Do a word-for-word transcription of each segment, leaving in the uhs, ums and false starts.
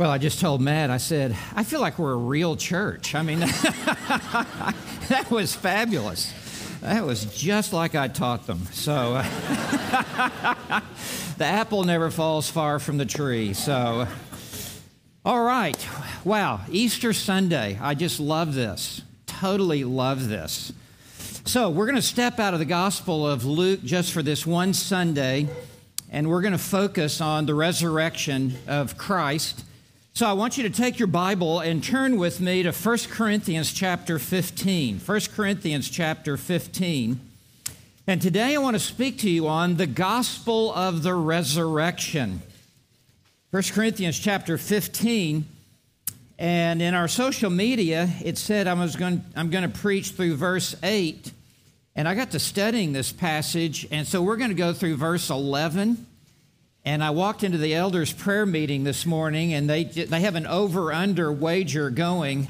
Well, I just told Matt, I said, I feel like we're a real church. I mean, that was fabulous. That was just like I taught them. So uh, the apple never falls far from the tree. So, all right. Wow, Easter Sunday. I just love this. Totally love this. So we're going to step out of the Gospel of Luke just for this one Sunday, and we're going to focus on the resurrection of Christ. So I want you to take your Bible and turn with me to First Corinthians chapter fifteen. First Corinthians chapter fifteen. And today I want to speak to you on the gospel of the resurrection. First Corinthians chapter fifteen. And in our social media, it said I was going, I'm going to preach through verse eight. And I got to studying this passage, and so we're going to go through verse eleven. And I walked into the elders' prayer meeting this morning, and they they have an over-under wager going.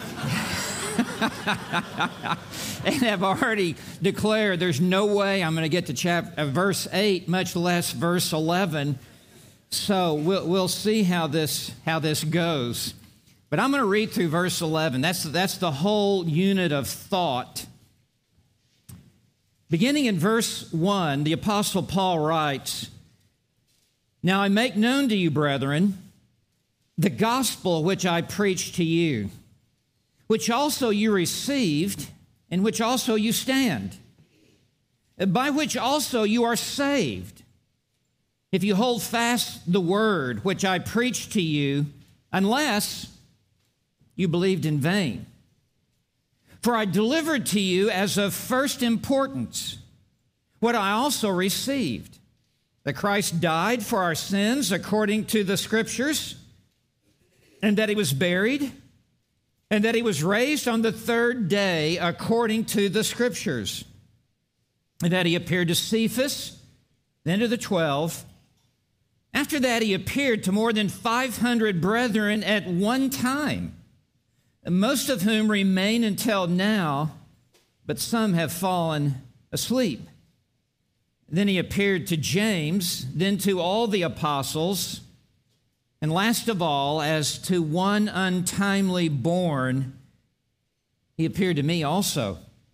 And have already declared there's no way I'm going to get to chapter, uh, verse eight, much less verse eleven. So we'll, we'll see how this, how this goes. But I'm going to read through verse eleven. That's, that's the whole unit of thought. Beginning in verse one, the Apostle Paul writes, "Now I make known to you, brethren, the gospel which I preached to you, which also you received, in which also you stand, by which also you are saved, if you hold fast the word which I preached to you, unless you believed in vain. For I delivered to you as of first importance what I also received, that Christ died for our sins according to the Scriptures, and that he was buried, and that he was raised on the third day according to the Scriptures, and that he appeared to Cephas, then to the twelve. After that he appeared to more than five hundred brethren at one time, most of whom remain until now, but some have fallen asleep. Then he appeared to James, then to all the apostles, and last of all, as to one untimely born, he appeared to me also.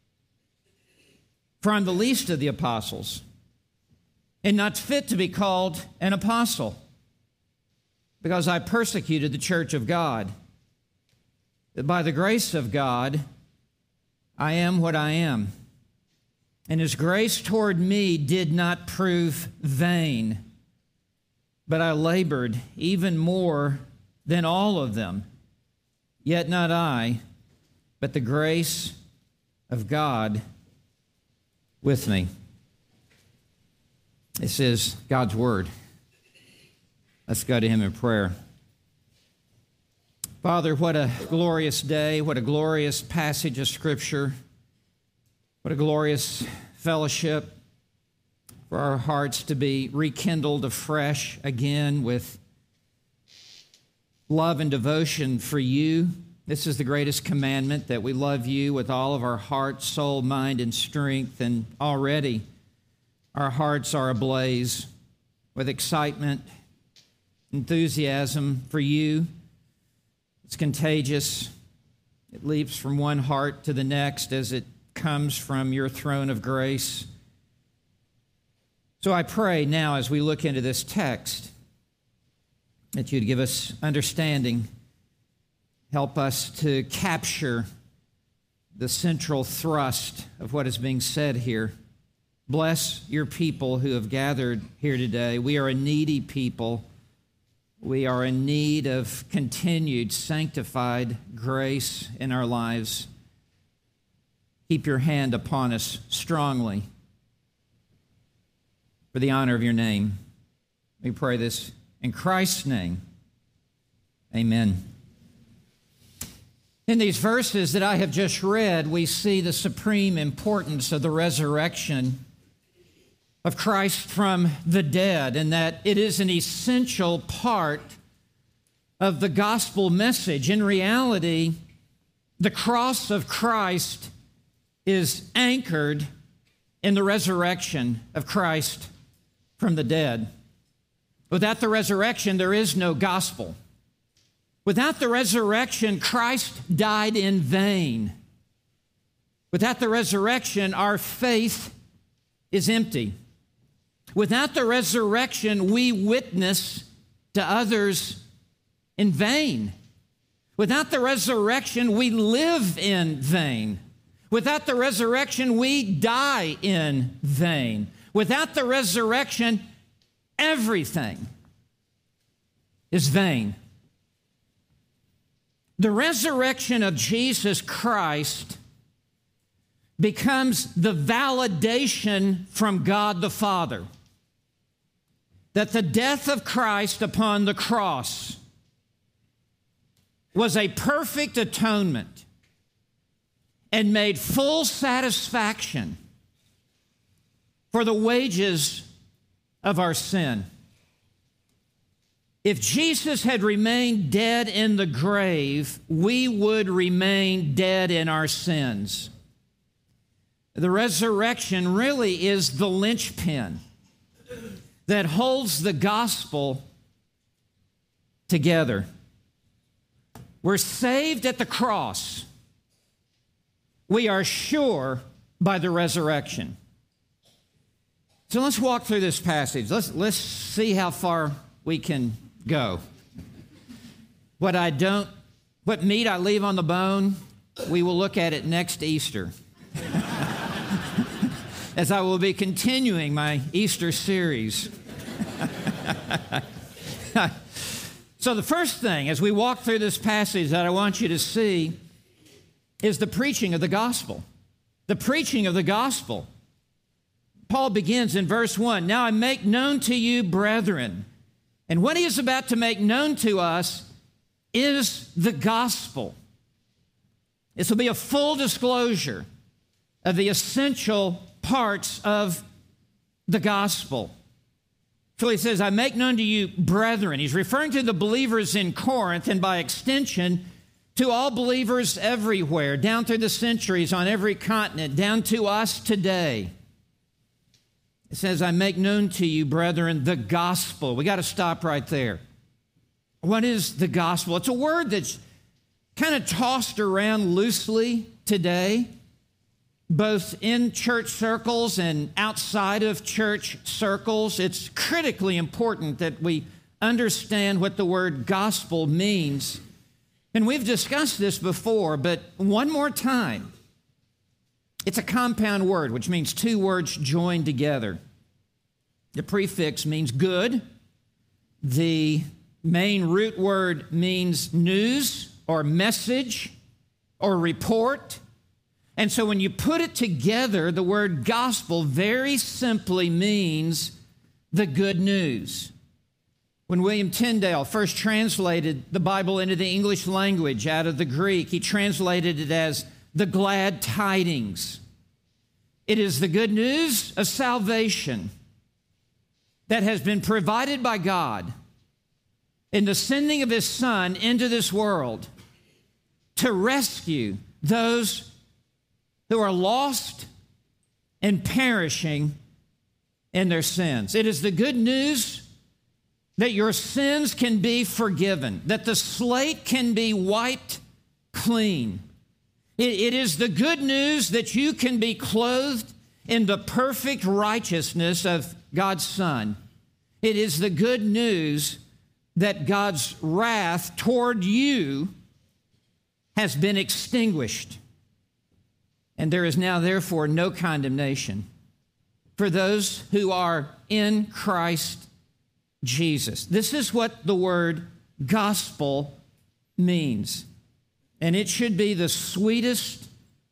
For I'm the least of the apostles, and not fit to be called an apostle, because I persecuted the church of God. That by the grace of God, I am what I am. And his grace toward me did not prove vain, but I labored even more than all of them. Yet not I, but the grace of God with me." This is God's word. Let's go to him in prayer. Father, what a glorious day, what a glorious passage of Scripture, what a glorious fellowship for our hearts to be rekindled afresh again with love and devotion for you. This is the greatest commandment, that we love you with all of our heart, soul, mind, and strength, and already our hearts are ablaze with excitement, enthusiasm for you. It's contagious. It leaps from one heart to the next as it comes from your throne of grace. So I pray now, as we look into this text, that you'd give us understanding, help us to capture the central thrust of what is being said here. Bless your people who have gathered here today. We are a needy people. We are in need of continued sanctified grace in our lives. Keep your hand upon us strongly for the honor of your name. We pray this in Christ's name. Amen. In these verses that I have just read, we see the supreme importance of the resurrection of Christ from the dead, and that it is an essential part of the gospel message. In reality, the cross of Christ is anchored in the resurrection of Christ from the dead. Without the resurrection, there is no gospel. Without the resurrection, Christ died in vain. Without the resurrection, our faith is empty. Without the resurrection, we witness to others in vain. Without the resurrection, we live in vain. Without the resurrection, we die in vain. Without the resurrection, everything is vain. The resurrection of Jesus Christ becomes the validation from God the Father that the death of Christ upon the cross was a perfect atonement and made full satisfaction for the wages of our sin. If Jesus had remained dead in the grave, we would remain dead in our sins. The resurrection really is the linchpin that holds the gospel together. We're saved at the cross. We are sure by the resurrection. So let's walk through this passage. Let's, let's see how far we can go. What I don't, what meat I leave on the bone, we will look at it next Easter. As I will be continuing my Easter series. So the first thing, as we walk through this passage that I want you to see, is the preaching of the gospel. The preaching of the gospel. Paul begins in verse one, "Now I make known to you, brethren." And what he is about to make known to us is the gospel. This will be a full disclosure of the essential parts of the gospel. So he says, "I make known to you, brethren." He's referring to the believers in Corinth and by extension to all believers everywhere, down through the centuries on every continent, down to us today. It says, "I make known to you, brethren, the gospel." We got to stop right there. What is the gospel? It's a word that's kind of tossed around loosely today, both in church circles and outside of church circles. It's critically important that we understand what the word gospel means. And we've discussed this before, but one more time. It's a compound word, which means two words joined together. The prefix means good. The main root word means news or message or report. And so when you put it together, the word gospel very simply means the good news. When William Tyndale first translated the Bible into the English language out of the Greek, he translated it as the glad tidings. It is the good news of salvation that has been provided by God in the sending of His Son into this world to rescue those who are lost and perishing in their sins. It is the good news that your sins can be forgiven, that the slate can be wiped clean. It, it is the good news that you can be clothed in the perfect righteousness of God's Son. It is the good news that God's wrath toward you has been extinguished. And there is now, therefore, no condemnation for those who are in Christ Jesus. This is what the word gospel means. And it should be the sweetest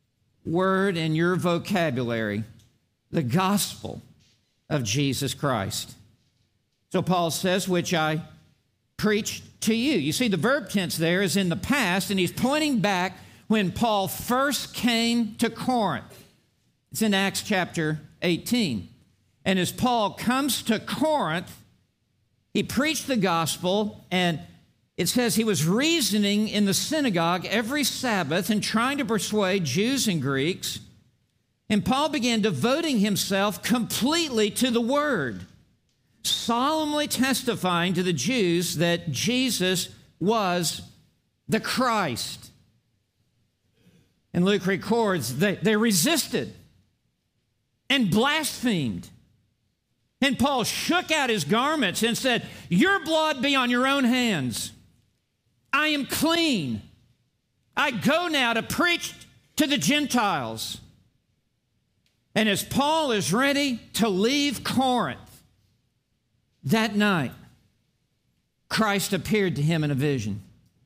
word in your vocabulary, the gospel of Jesus Christ. So Paul says, which I preached to you. You see, the verb tense there is in the past, and he's pointing back when Paul first came to Corinth. It's in Acts chapter eighteen. And as Paul comes to Corinth, he preached the gospel, and it says he was reasoning in the synagogue every Sabbath and trying to persuade Jews and Greeks. And Paul began devoting himself completely to the word, solemnly testifying to the Jews that Jesus was the Christ. And Luke records they, they resisted and blasphemed. And Paul shook out his garments and said, "Your blood be on your own hands. I am clean. I go now to preach to the Gentiles." And as Paul is ready to leave Corinth that night, Christ appeared to him in a vision.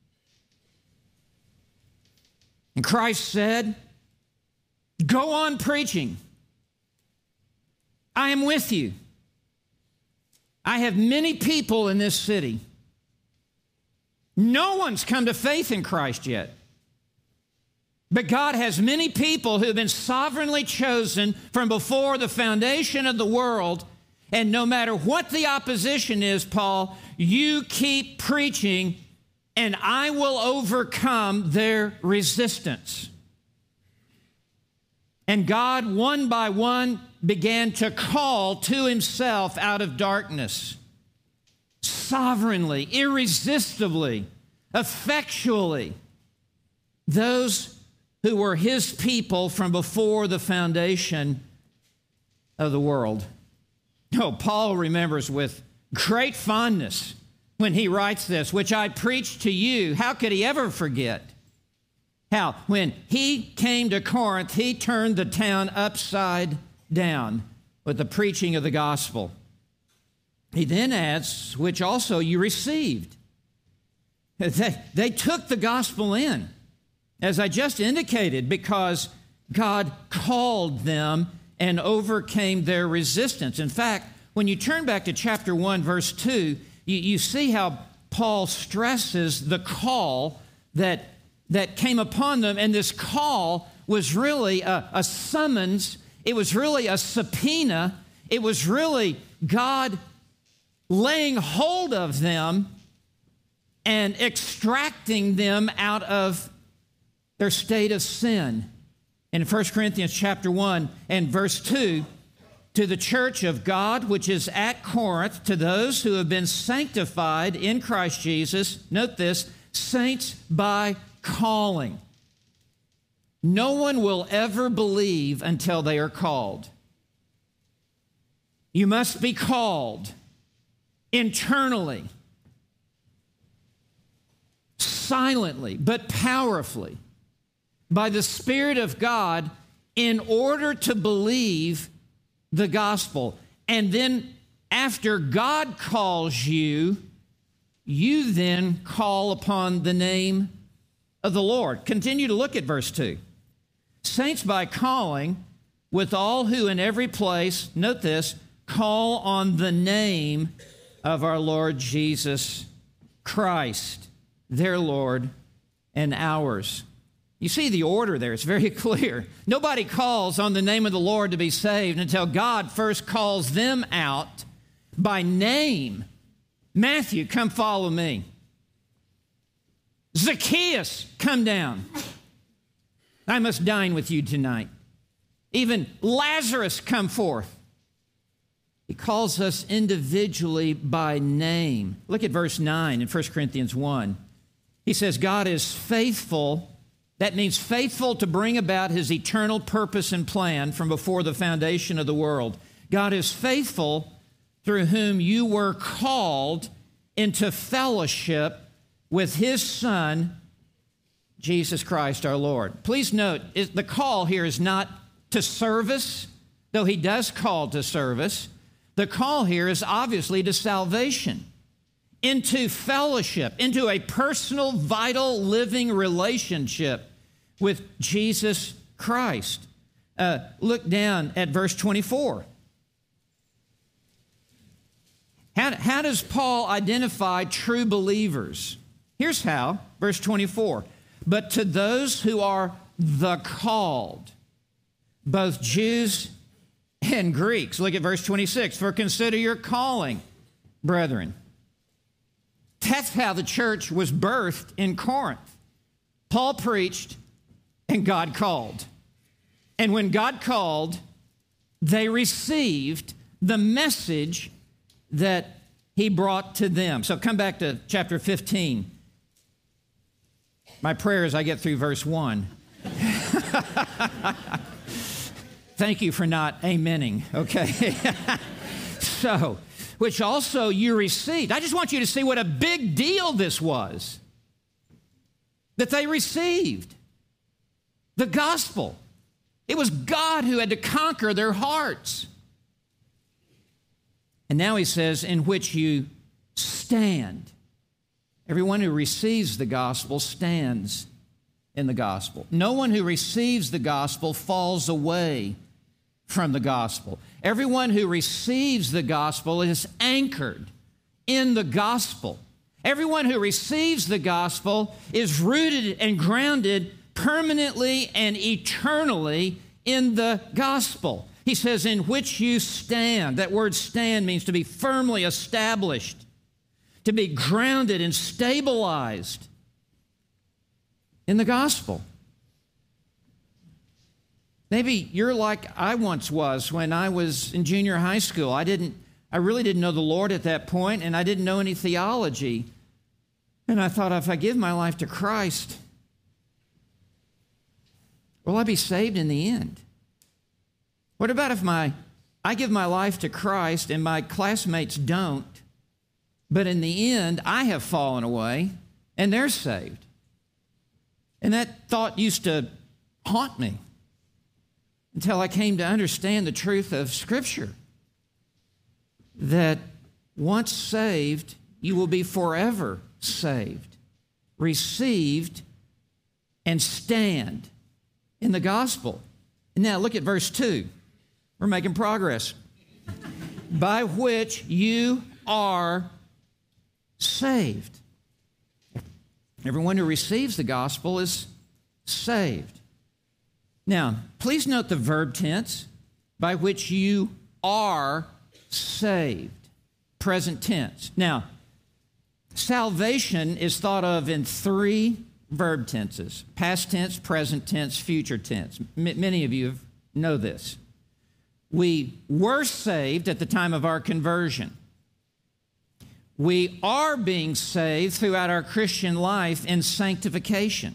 And Christ said, "Go on preaching. I am with you. I have many people in this city. No one's come to faith in Christ yet. But God has many people who have been sovereignly chosen from before the foundation of the world. And no matter what the opposition is, Paul, you keep preaching, and I will overcome their resistance." And God, one by one, began to call to himself out of darkness, sovereignly, irresistibly, effectually, those who were his people from before the foundation of the world. Oh, Paul remembers with great fondness when he writes this, "Which I preached to you." How could he ever forget how when he came to Corinth, he turned the town upside down with the preaching of the gospel? He then adds, "Which also you received." They, they took the gospel in, as I just indicated, because God called them and overcame their resistance. In fact, when you turn back to chapter one, verse two, you, you see how Paul stresses the call that, that came upon them. And this call was really a, a summons. It was really a subpoena. It was really God laying hold of them and extracting them out of their state of sin. In First Corinthians chapter one and verse two, "To the church of God which is at Corinth, to those who have been sanctified in Christ Jesus," note this, "saints by calling." No one will ever believe until they are called. You must be called internally, silently, but powerfully, by the Spirit of God, in order to believe the gospel. And then after God calls you, you then call upon the name of the Lord. Continue to look at verse two. "Saints by calling, with all who in every place," note this, "call on the name of our Lord Jesus Christ, their Lord and ours." You see the order there. It's very clear. Nobody calls on the name of the Lord to be saved until God first calls them out by name. "Matthew, come follow me. Zacchaeus, come down. I must dine with you tonight. Even Lazarus, come forth." He calls us individually by name. Look at verse nine in First Corinthians one. He says, "God is faithful." That means faithful to bring about his eternal purpose and plan from before the foundation of the world. "God is faithful, through whom you were called into fellowship with his Son, Jesus Christ our Lord." Please note, the call here is not to service, though he does call to service. The call here is obviously to salvation, into fellowship, into a personal, vital, living relationship with Jesus Christ. Uh, look down at verse twenty-four. How, how does Paul identify true believers? Here's how, verse twenty-four. "But to those who are the called, both Jews and Greeks." Look at verse twenty-six. "For consider your calling, brethren." That's how the church was birthed in Corinth. Paul preached and God called. And when God called, they received the message that he brought to them. So come back to chapter fifteen. My prayer is I get through verse one. Thank you for not amening, okay? So, which also you received. I just want you to see what a big deal this was that they received. The gospel. It was God who had to conquer their hearts. And now he says, in which you stand. Everyone who receives the gospel stands in the gospel. No one who receives the gospel falls away from the gospel. Everyone who receives the gospel is anchored in the gospel. Everyone who receives the gospel is rooted and grounded permanently and eternally in the gospel. He says, in which you stand. That word stand means to be firmly established, to be grounded and stabilized in the gospel. Maybe you're like I once was when I was in junior high school. I didn't, I really didn't know the Lord at that point, and I didn't know any theology. And I thought, if I give my life to Christ, will I be saved in the end? What about if my I give my life to Christ and my classmates don't, but in the end I have fallen away and they're saved? And that thought used to haunt me until I came to understand the truth of Scripture, that once saved, you will be forever saved, received, and stand in the gospel. Now look at verse two. We're making progress. By which you are saved. Everyone who receives the gospel is saved. Now, please note the verb tense, by which you are saved. Present tense. Now, salvation is thought of in three verb tenses: past tense, present tense, future tense. M- many of you know this. We were saved at the time of our conversion. We are being saved throughout our Christian life in sanctification.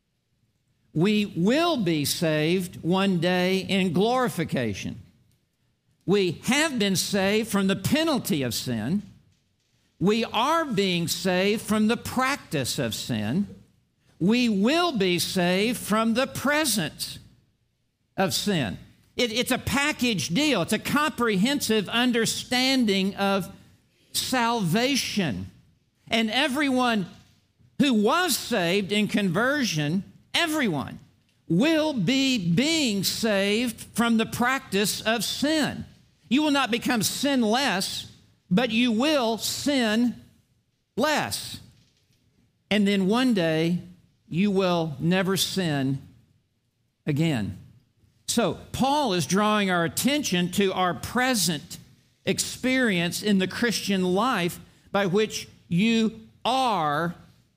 We will be saved one day in glorification. We have been saved from the penalty of sin. We are being saved from the practice of sin. We will be saved from the presence of sin. It, it's a package deal. It's a comprehensive understanding of salvation. And everyone who was saved in conversion, everyone, will be being saved from the practice of sin. You will not become sinless, but you will sin less. And then one day, you will never sin again. So, Paul is drawing our attention to our present experience in the Christian life by which you are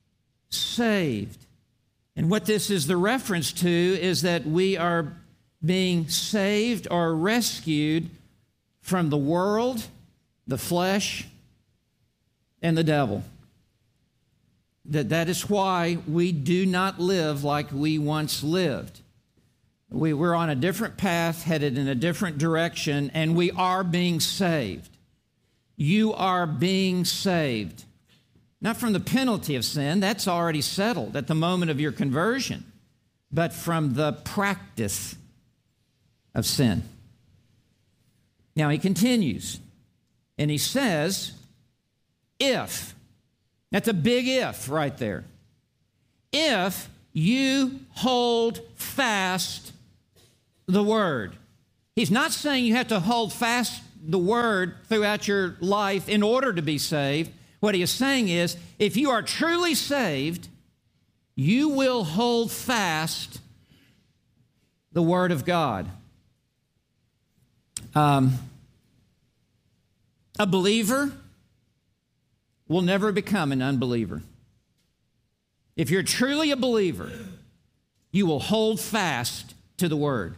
saved. And what this is the reference to is that we are being saved or rescued from the world, the flesh, and the devil. That, that is why we do not live like we once lived. We, we're on a different path, headed in a different direction, and we are being saved. You are being saved. Not from the penalty of sin, that's already settled at the moment of your conversion, but from the practice of sin. Now he continues, and he says, if, that's a big if right there, if you hold fast the word. He's not saying you have to hold fast the word throughout your life in order to be saved. What he is saying is, if you are truly saved, you will hold fast the word of God. Um, a believer will never become an unbeliever. If you're truly a believer, you will hold fast to the word.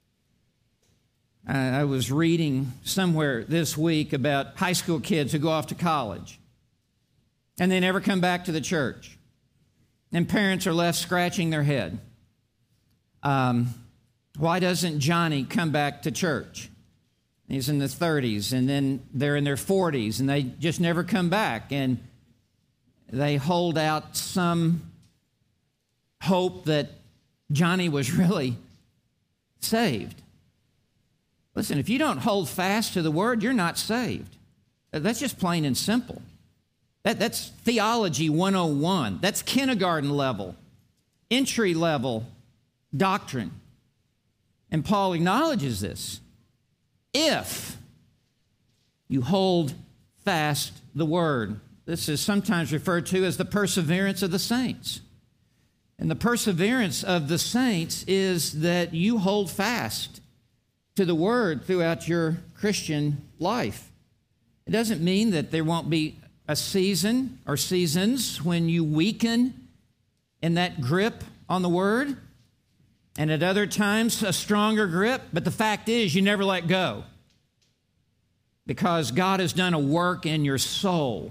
I was reading somewhere this week about high school kids who go off to college and they never come back to the church. and parents are left scratching their head. Um, why doesn't Johnny come back to church? He's in the thirties, and then they're in their forties, and they just never come back. And they hold out some hope that Johnny was really saved. Listen, if you don't hold fast to the Word, you're not saved. That's just plain and simple. That, that's theology one oh one. That's kindergarten level, entry level doctrine. And Paul acknowledges this. If you hold fast the Word. This is sometimes referred to as the perseverance of the saints. And the perseverance of the saints is that you hold fast to the Word throughout your Christian life. It doesn't mean that there won't be a season or seasons when you weaken in that grip on the Word, and at other times a stronger grip, but the fact is you never let go because God has done a work in your soul.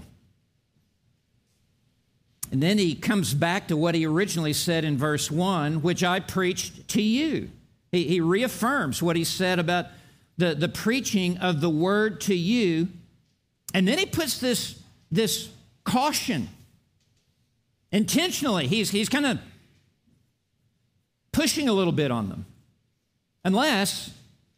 And then he comes back to what he originally said in verse one, which I preached to you. He, he reaffirms what he said about the, the preaching of the Word to you. And then he puts this, this caution. Intentionally, he's, he's kind of pushing a little bit on them. Unless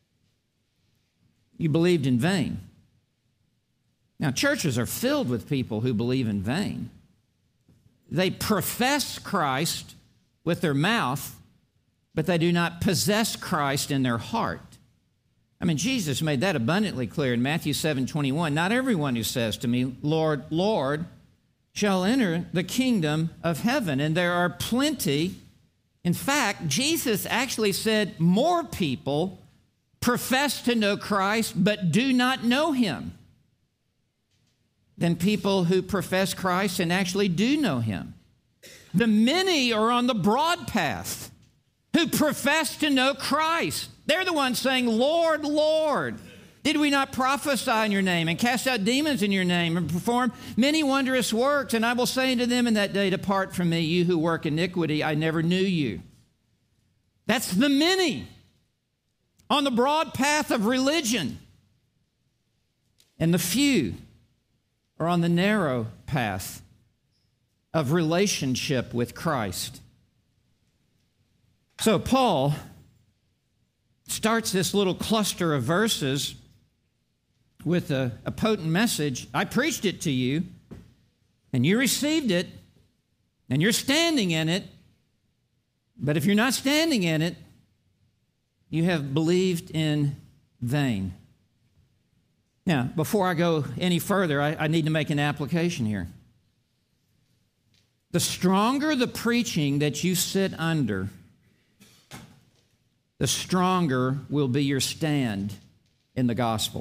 you believed in vain. Now, churches are filled with people who believe in vain. They profess Christ with their mouth, but they do not possess Christ in their heart. I mean, Jesus made that abundantly clear in Matthew seven twenty-one. Not everyone who says to me, Lord, Lord, shall enter the kingdom of heaven. And there are plenty. In fact, Jesus actually said more people profess to know Christ but do not know him than people who profess Christ and actually do know him. The many are on the broad path who profess to know Christ. They're the ones saying, Lord, Lord, did we not prophesy in your name and cast out demons in your name and perform many wondrous works? And I will say unto them in that day, depart from me, you who work iniquity, I never knew you. That's the many on the broad path of religion. And the few are on the narrow path of relationship with Christ. So Paul starts this little cluster of verses with a, a potent message. I preached it to you, and you received it, and you're standing in it. But if you're not standing in it, you have believed in vain. Now, before I go any further, I, I need to make an application here. The stronger the preaching that you sit under, the stronger will be your stand in the gospel.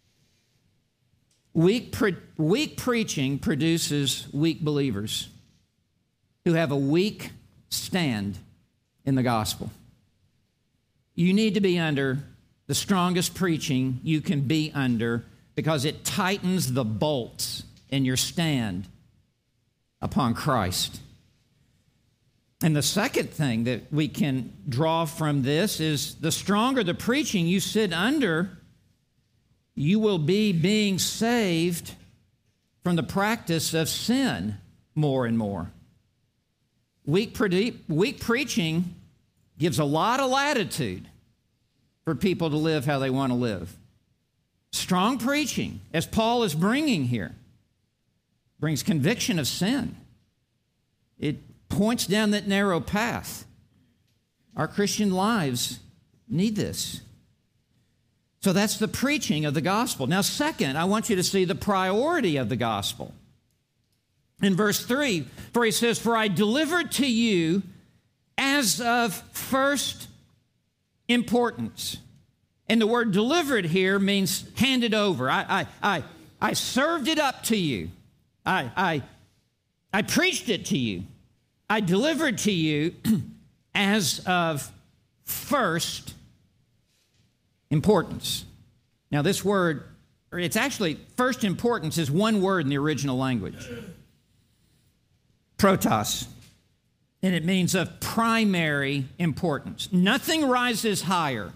Weak, pre- weak preaching produces weak believers who have a weak stand in the gospel. You need to be under the strongest preaching you can be under because it tightens the bolts in your stand upon Christ. And the second thing that we can draw from this is the stronger the preaching you sit under, you will be being saved from the practice of sin more and more. Weak, pre- weak preaching gives a lot of latitude for people to live how they want to live. Strong preaching, as Paul is bringing here, brings conviction of sin. It points down that narrow path. Our Christian lives need this. So that's the preaching of the gospel. Now, second, I want you to see the priority of the gospel. In verse three, for he says, for I delivered to you as of first importance. And the word delivered here means handed over. I, I, I, I served it up to you. I, I, I preached it to you. I delivered to you as of first importance. Now, this word, it's actually, first importance is one word in the original language. Protos. and it means of primary importance. Nothing rises higher.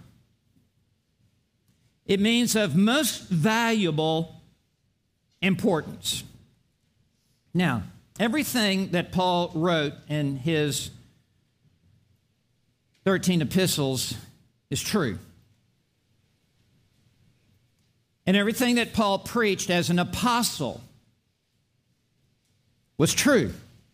It means of most valuable importance. Now, everything that Paul wrote in his thirteen epistles is true. And everything that Paul preached as an apostle was true.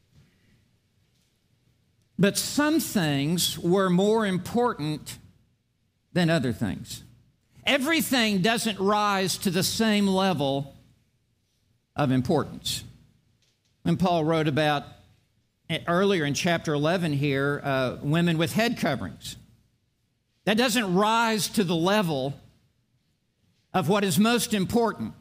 But some things were more important than other things. Everything doesn't rise to the same level of importance. When Paul wrote about, earlier in chapter eleven here, uh, women with head coverings, that doesn't rise to the level of what is most important.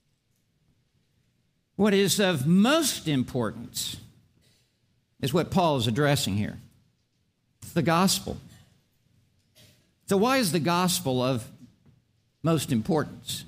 What is of most importance is what Paul is addressing here. It's the gospel. So why is the gospel of most importance?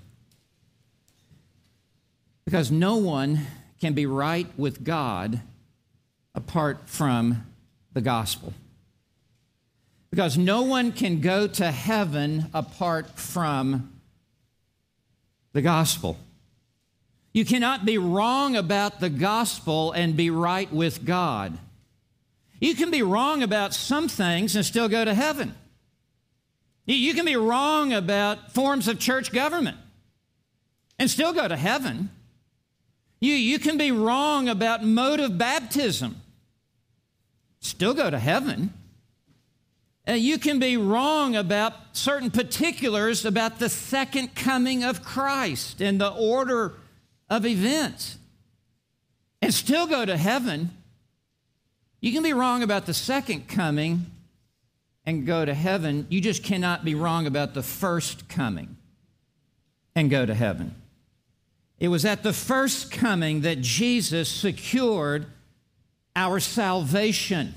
Because no one can be right with God apart from the gospel. Because no one can go to heaven apart from the gospel. You cannot be wrong about the gospel and be right with God. You can be wrong about some things and still go to heaven. You can be wrong about forms of church government and still go to heaven. You, you can be wrong about mode of baptism, still go to heaven. Uh, you can be wrong about certain particulars about the second coming of Christ and the order of events and still go to heaven. You can be wrong about the second coming and go to heaven. You just cannot be wrong about the first coming and go to heaven. It was at the first coming that Jesus secured our salvation.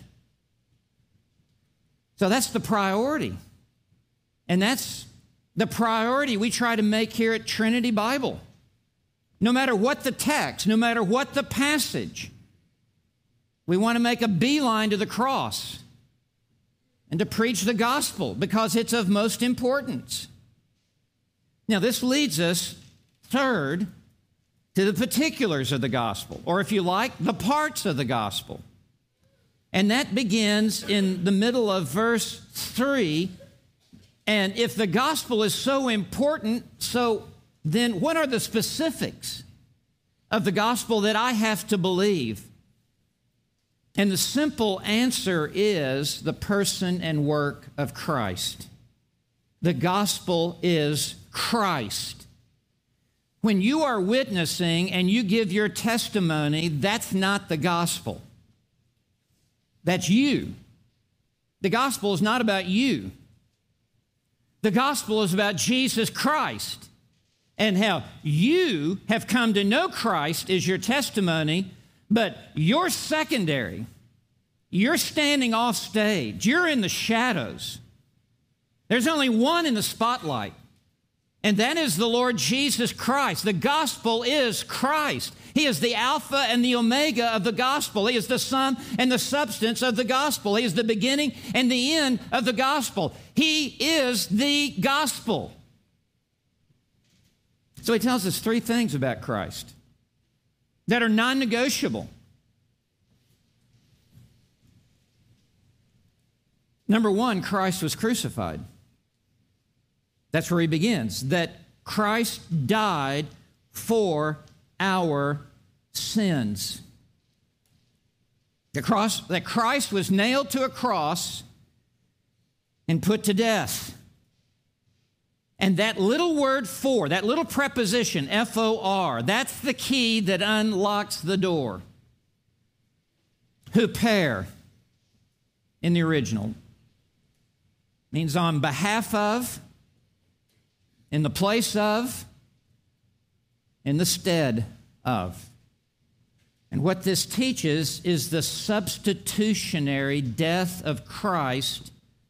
So that's the priority. And that's the priority we try to make here at Trinity Bible. No matter what the text, no matter what the passage, we want to make a beeline to the cross and to preach the gospel because it's of most importance. Now, this leads us, third, to the particulars of the gospel, or if you like, the parts of the gospel. And that begins in the middle of verse three. And if the gospel is so important, so then what are the specifics of the gospel that I have to believe? And the simple answer is the person and work of Christ. The gospel is Christ. When you are witnessing and you give your testimony, that's not the gospel. That's you. The gospel is not about you. The gospel is about Jesus Christ and how you have come to know Christ is your testimony, but you're secondary. You're standing off stage. You're in the shadows. There's only one in the spotlight, and that is the Lord Jesus Christ. The gospel is Christ. He is the Alpha and the Omega of the gospel. He is the sum and the substance of the gospel. He is the beginning and the end of the gospel. He is the gospel. So he tells us three things about Christ that are non-negotiable. Number one, Christ was crucified. That's where he begins, that Christ died for our sins. The cross, that Christ was nailed to a cross and put to death. And that little word for, that little preposition, F O R, that's the key that unlocks the door. Huper in the original means on behalf of, in the place of, in the stead of. And what this teaches is the substitutionary death of Christ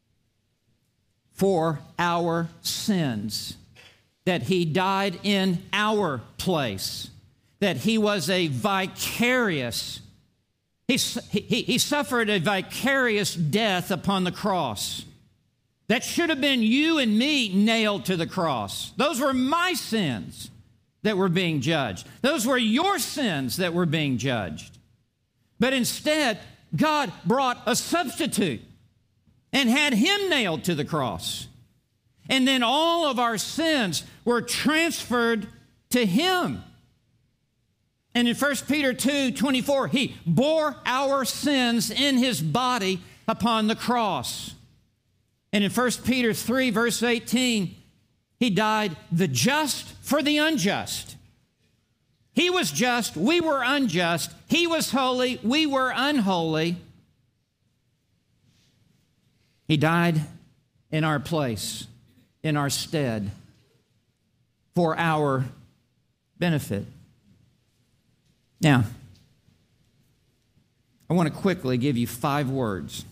for our sins, that he died in our place, that he was a vicarious He, he, he suffered a vicarious death upon the cross. That should have been you and me nailed to the cross. Those were my sins that were being judged. Those were your sins that were being judged. But instead, God brought a substitute and had him nailed to the cross. And then all of our sins were transferred to him. And in First Peter two twenty-four, he bore our sins in his body upon the cross. And in First Peter three, verse eighteen, he died the just for the unjust. He was just, we were unjust. He was holy, we were unholy. He died in our place, in our stead, for our benefit. Now, I want to quickly give you five words.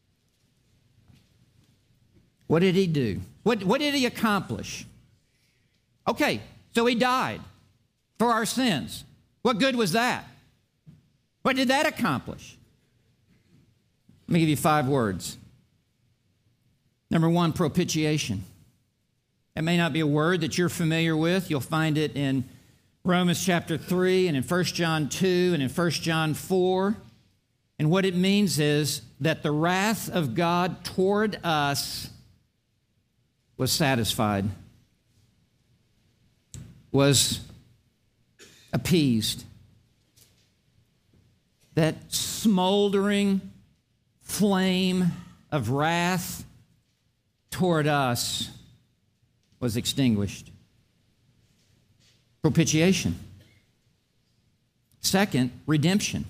What did he do? What, what did he accomplish? Okay, so he died for our sins. What good was that? What did that accomplish? Let me give you five words. Number one, propitiation. It may not be a word that you're familiar with. You'll find it in Romans chapter three and in First John two and in First John four. And what it means is that the wrath of God toward us was satisfied, was appeased. That smoldering flame of wrath toward us was extinguished. Propitiation. Second, redemption.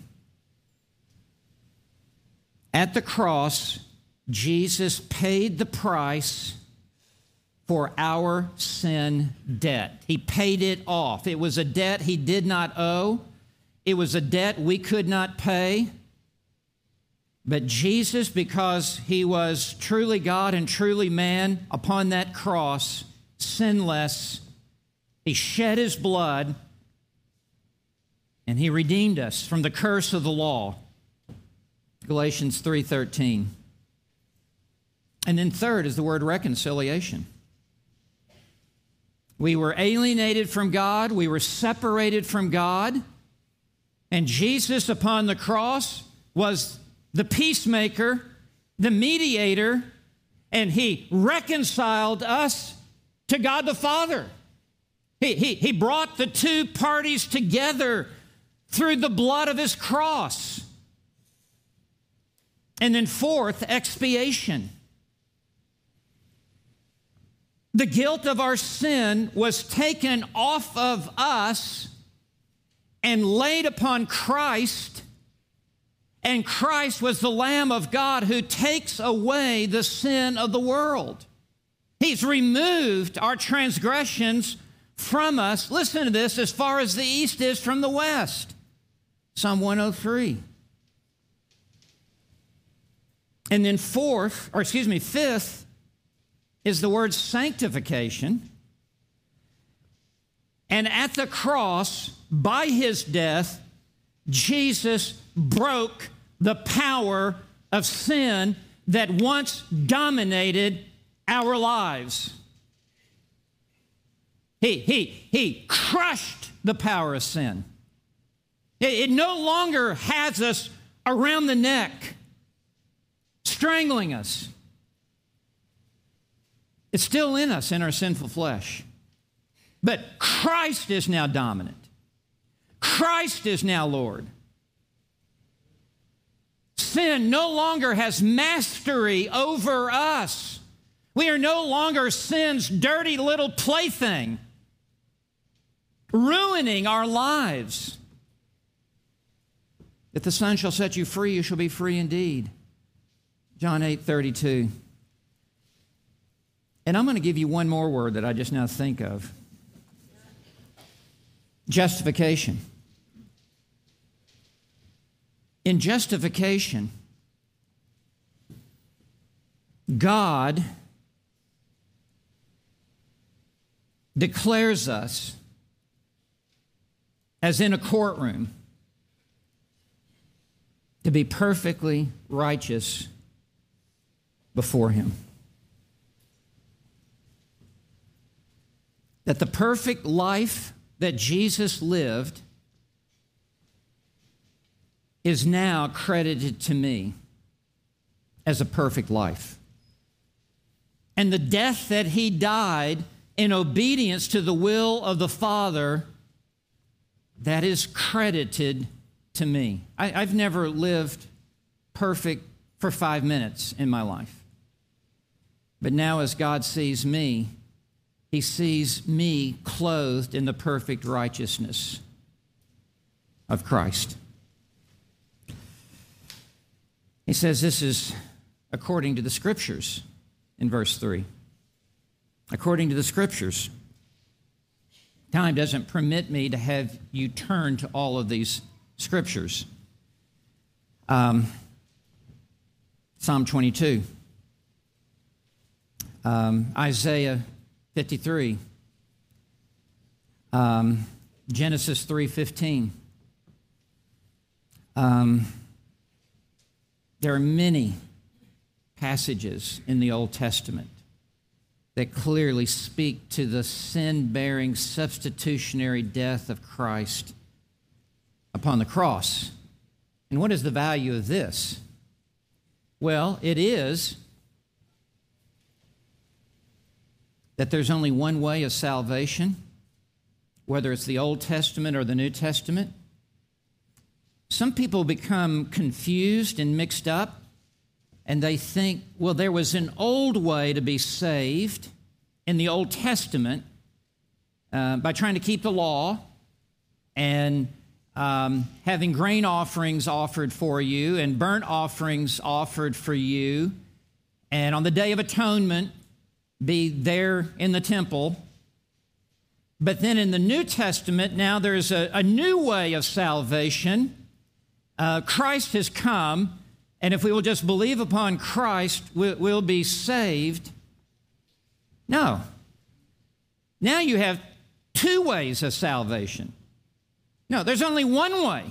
At the cross, Jesus paid the price for our sin debt. He paid it off. It was a debt he did not owe. It was a debt we could not pay. But Jesus, because he was truly God and truly man, upon that cross, sinless, he shed his blood and he redeemed us from the curse of the law. Galatians three thirteen. And then third is the word reconciliation. We were alienated from God. We were separated from God. And Jesus upon the cross was the peacemaker, the mediator, and he reconciled us to God the Father. He, he, he brought the two parties together through the blood of his cross. And then fourth, expiation. The guilt of our sin was taken off of us and laid upon Christ, and Christ was the Lamb of God who takes away the sin of the world. He's removed our transgressions from us. Listen to this, as far as the east is from the west. Psalm one oh three. And then fourth, or excuse me, fifth, is the word sanctification. And at the cross, by his death, Jesus broke the power of sin that once dominated our lives. He, he, he crushed the power of sin. It, it no longer has us around the neck, strangling us. It's still in us, in our sinful flesh. But Christ is now dominant. Christ is now Lord. Sin no longer has mastery over us. We are no longer sin's dirty little plaything, ruining our lives. If the Son shall set you free, you shall be free indeed. John eight thirty-two. And I'm going to give you one more word that I just now think of. Justification. In justification, God declares us as in a courtroom. to be perfectly righteous before him. That the perfect life that Jesus lived is now credited to me as a perfect life. And the death that he died in obedience to the will of the Father, that is credited to me. I, I've never lived perfect for five minutes in my life. But now as God sees me, he sees me clothed in the perfect righteousness of Christ. He says this is according to the Scriptures in verse three. According to the Scriptures. Time doesn't permit me to have you turn to all of these Scriptures. Um, Psalm twenty-two. Um, Isaiah fifty-three. Um, Genesis three fifteen. Um, there are many passages in the Old Testament that clearly speak to the sin-bearing substitutionary death of Christ upon the cross. And what is the value of this? Well, it is that there's only one way of salvation, whether it's the Old Testament or the New Testament. Some people become confused and mixed up, and they think, well, there was an old way to be saved in the Old Testament uh, by trying to keep the law and um, having grain offerings offered for you and burnt offerings offered for you, and on the Day of Atonement, be there in the temple. But then in the New Testament, now there's a, a new way of salvation. Uh, Christ has come, and if we will just believe upon Christ, we'll, we'll be saved. No. Now you have two ways of salvation. No, there's only one way.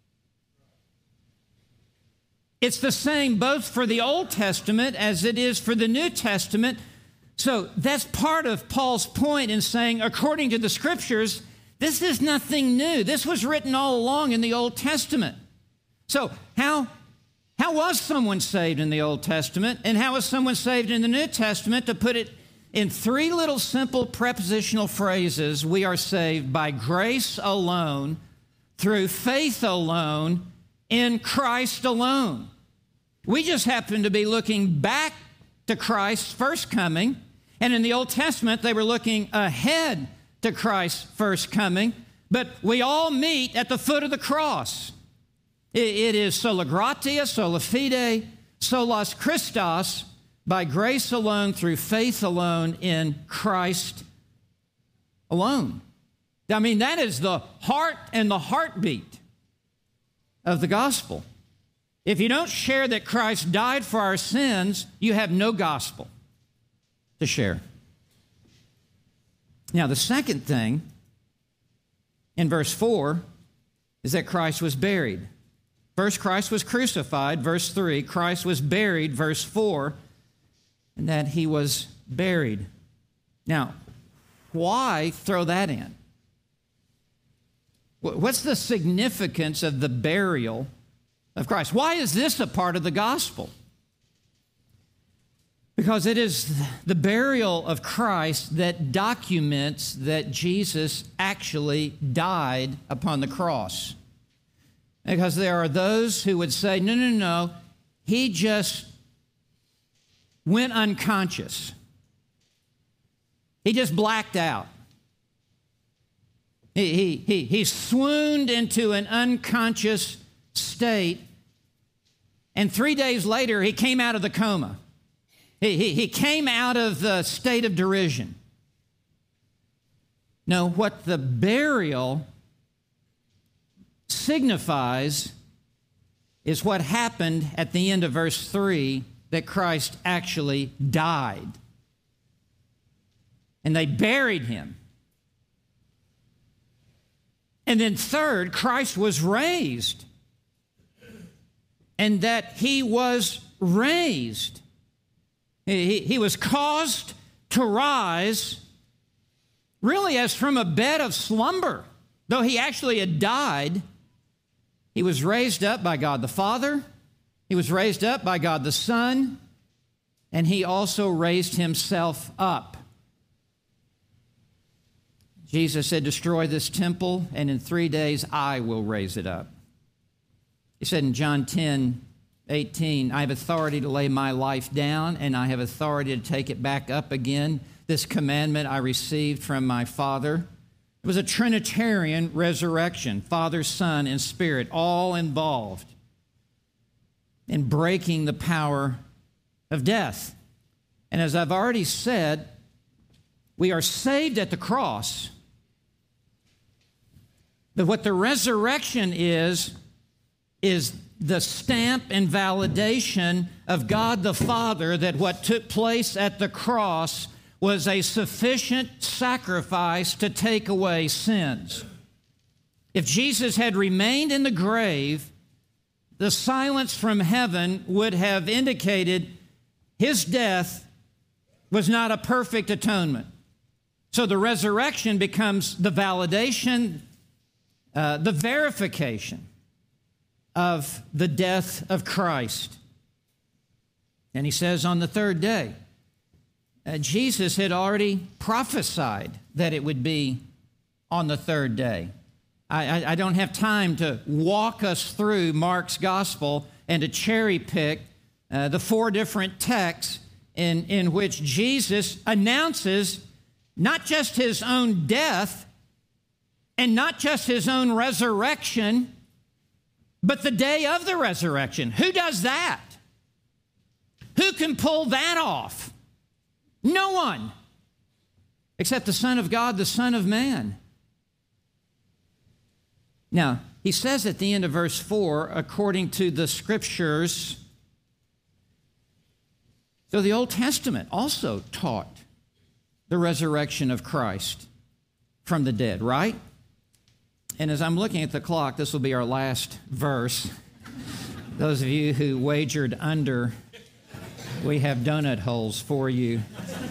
It's the same both for the Old Testament as it is for the New Testament. So that's part of Paul's point in saying, according to the Scriptures, this is nothing new. This was written all along in the Old Testament. So how, how was someone saved in the Old Testament, and how was someone saved in the New Testament? To put it in three little simple prepositional phrases, we are saved by grace alone, through faith alone, in Christ alone. We just happen to be looking back to Christ's first coming, and in the Old Testament, they were looking ahead to Christ's first coming, but we all meet at the foot of the cross. It is sola gratia, sola fide, solas Christos, by grace alone, through faith alone, in Christ alone. I mean, that is the heart and the heartbeat of the gospel. If you don't share that Christ died for our sins, you have no gospel to share. Now, the second thing in verse four is that Christ was buried. First, Christ was crucified, verse three. Christ was buried, verse four, and that he was buried. Now, why throw that in? What's the significance of the burial of Christ? Why is this a part of the gospel? Because it is the burial of Christ that documents that Jesus actually died upon the cross. Because there are those who would say, no, no, no, he just went unconscious. He just blacked out. He, he, he, he swooned into an unconscious state, and three days later, he came out of the coma. He, he, he came out of the state of derision. No, what the burial signifies is what happened at the end of verse three, that Christ actually died. And they buried him. And then third, Christ was raised. and that he was raised. He, he was caused to rise really as from a bed of slumber. Though he actually had died, he was raised up by God the Father, he was raised up by God the Son, and he also raised himself up. Jesus said, destroy this temple, and in three days I will raise it up. He said in John ten, eighteen, I have authority to lay my life down, and I have authority to take it back up again. This commandment I received from my Father. It was a Trinitarian resurrection, Father, Son, and Spirit, all involved in breaking the power of death. And as I've already said, we are saved at the cross. But what the resurrection is, is the stamp and validation of God the Father that what took place at the cross was a sufficient sacrifice to take away sins. If Jesus had remained in the grave, the silence from heaven would have indicated his death was not a perfect atonement. So the resurrection becomes the validation, uh, the verification of the death of Christ. And he says on the third day, uh, Jesus had already prophesied that it would be on the third day. I, I, I don't have time to walk us through Mark's gospel and to cherry pick uh, the four different texts in, in which Jesus announces not just his own death and not just his own resurrection, but the day of the resurrection. Who does that? Who can pull that off? No one, except the Son of God, the Son of Man. Now, he says at the end of verse four, according to the Scriptures. So the Old Testament also taught the resurrection of Christ from the dead, right? And as I'm looking at the clock, this will be our last verse. Those of you who wagered under, we have donut holes for you.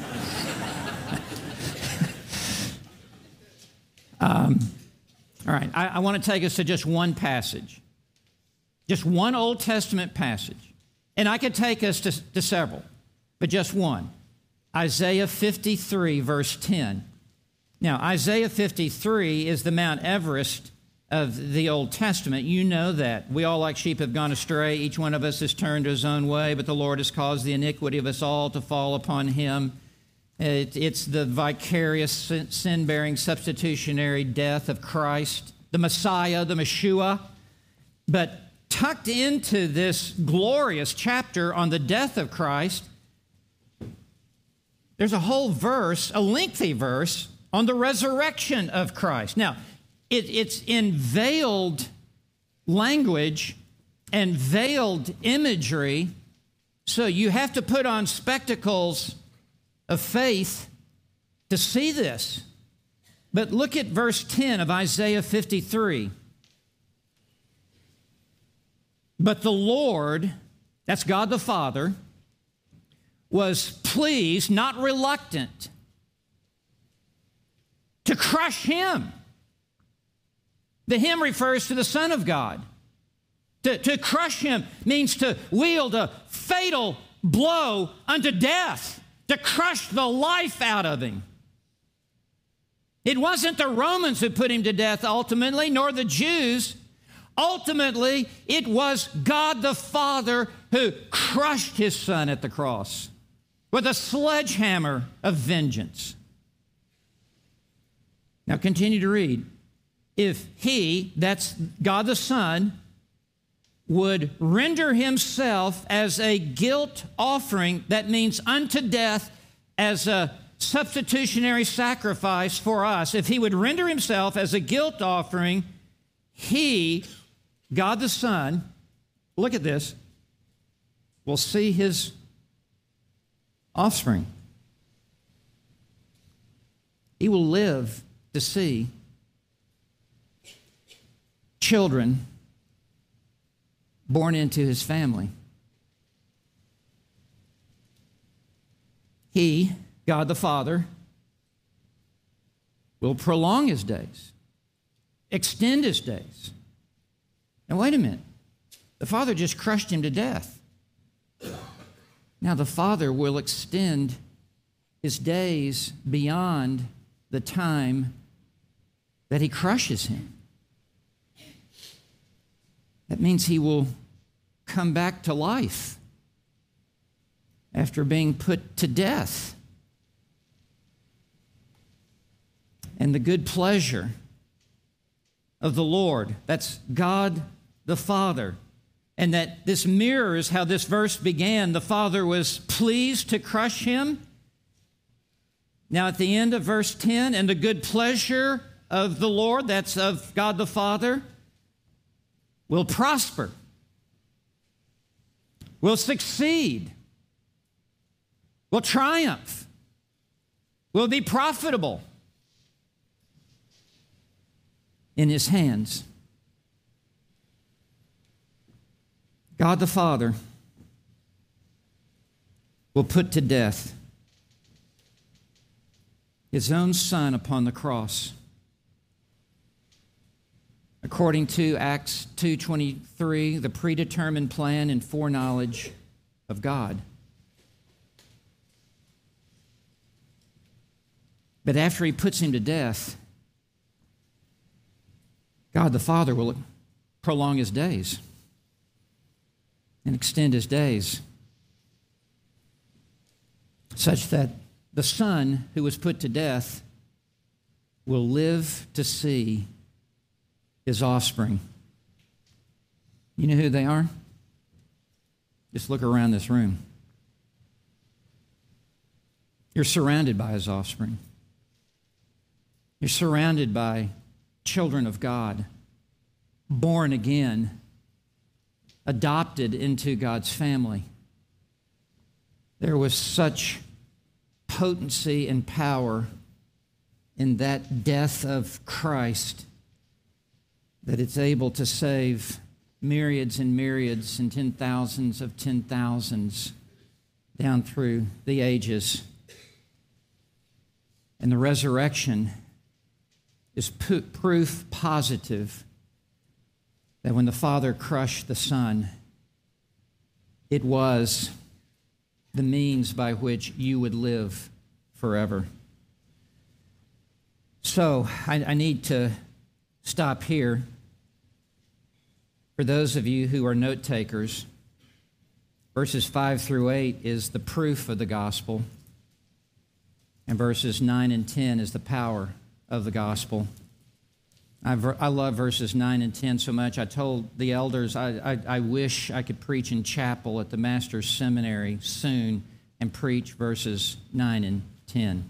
um, all right, I, I want to take us to just one passage, just one Old Testament passage. And I could take us to, to several, but just one. Isaiah fifty-three, verse ten. Now, Isaiah fifty-three is the Mount Everest of the Old Testament. You know that. We all like sheep have gone astray. Each one of us has turned to his own way, but the Lord has caused the iniquity of us all to fall upon him. It, it's the vicarious, sin-bearing, substitutionary death of Christ, the Messiah, the Meshua. But tucked into this glorious chapter on the death of Christ, there's a whole verse, a lengthy verse, on the resurrection of Christ. Now, it, it's in veiled language and veiled imagery, so you have to put on spectacles of faith to see this. But look at verse ten of Isaiah fifty-three. But the Lord, that's God the Father, was pleased, not reluctant, to crush him. The him refers to the Son of God. To, to crush him means to wield a fatal blow unto death, to crush the life out of him. It wasn't the Romans who put him to death ultimately, nor the Jews. Ultimately, it was God the Father who crushed his Son at the cross with a sledgehammer of vengeance. Now continue to read. If he, that's God the Son, would render himself as a guilt offering, that means unto death as a substitutionary sacrifice for us. If he would render himself as a guilt offering, he, God the Son, look at this, will see his offspring. He will live to see children born into his family. He, God the Father, will prolong his days, extend his days. Now, wait a minute. The Father just crushed him to death. Now, the Father will extend his days beyond the time that he crushes him. That means he will come back to life after being put to death. And the good pleasure of the Lord, that's God the Father. And that this mirrors how this verse began. The Father was pleased to crush him. Now at the end of verse ten, and the good pleasure of the Lord, that's of God the Father, will prosper, will succeed, will triumph, will be profitable in his hands. God the Father will put to death his own Son upon the cross. According to Acts two twenty-three, the predetermined plan and foreknowledge of God. But after he puts him to death, God the Father will prolong his days and extend his days such that the Son who was put to death will live to see his offspring. You know who they are? Just look around this room. You're surrounded by his offspring. You're surrounded by children of God, born again, adopted into God's family. There was such potency and power in that death of Christ that it's able to save myriads and myriads and ten thousands of ten thousands down through the ages. And the resurrection is proof positive that when the Father crushed the Son, it was the means by which you would live forever. So I, I need to stop here. For those of you who are note takers, verses five through eight is the proof of the gospel, and verses nine and ten is the power of the gospel. I, I love verses nine and ten so much. I told the elders I, I, I wish I could preach in chapel at the Master's Seminary soon and preach verses nine and ten.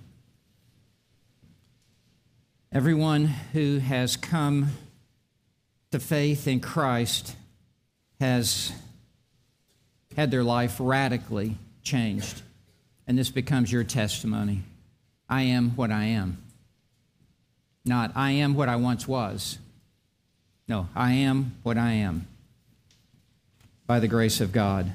Everyone who has come to faith in Christ has had their life radically changed. And this becomes your testimony. I am what I am. Not, I am what I once was. No, I am what I am by the grace of God.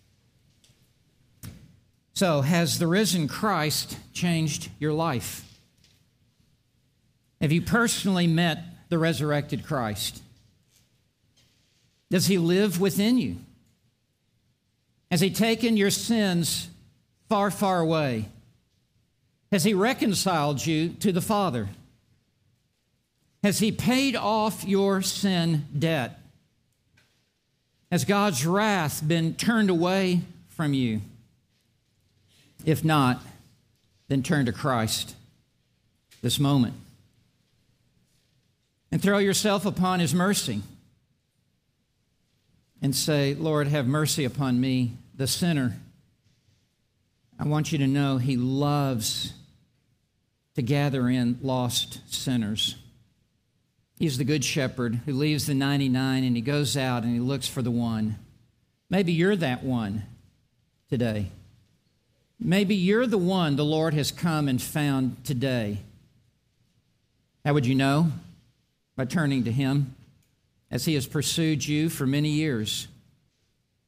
So, has the risen Christ changed your life? Have you personally met the resurrected Christ? Does he live within you? Has he taken your sins far, far away? Has he reconciled you to the Father? Has he paid off your sin debt? Has God's wrath been turned away from you? If not, then turn to Christ this moment and throw yourself upon his mercy and say, Lord, have mercy upon me, the sinner. I want you to know he loves to gather in lost sinners. He's the good shepherd who leaves the ninety-nine and he goes out and he looks for the one. Maybe you're that one today. Maybe you're the one the Lord has come and found today. How would you know? By turning to him as he has pursued you for many years.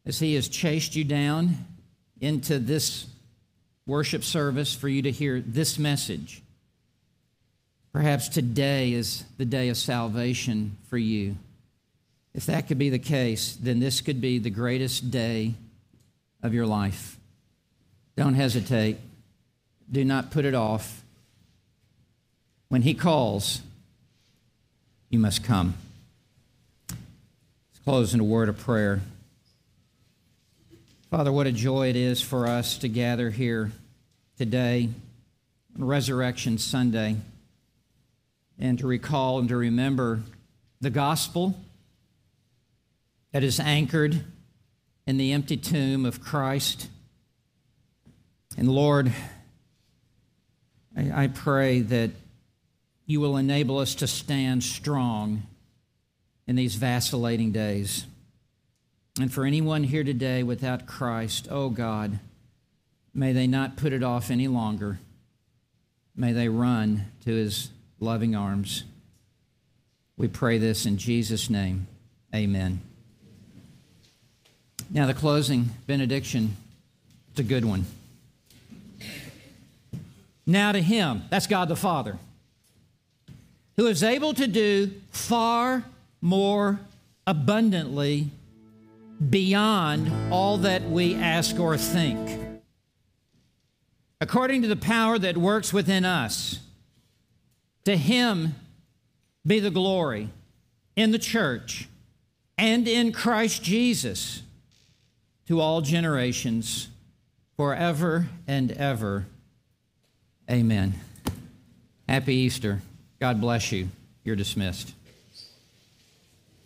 as He has chased you down into this worship service for you to hear this message. Perhaps today is the day of salvation for you. If that could be the case, then this could be the greatest day of your life. Don't hesitate. Do not put it off. When He calls, you must come. Let's close in a word of prayer. Father, what a joy it is for us to gather here today on Resurrection Sunday and to recall and to remember the gospel that is anchored in the empty tomb of Christ. And Lord, I, I pray that you will enable us to stand strong in these vacillating days. And for anyone here today without Christ, oh God, may they not put it off any longer. May they run to His loving arms. We pray this in Jesus' name. Amen. Now the closing benediction, it's a good one. Now to Him, that's God the Father, who is able to do far more abundantly beyond all that we ask or think, according to the power that works within us. To Him be the glory in the church and in Christ Jesus to all generations, forever and ever. Amen. Happy Easter. God bless you. You're dismissed.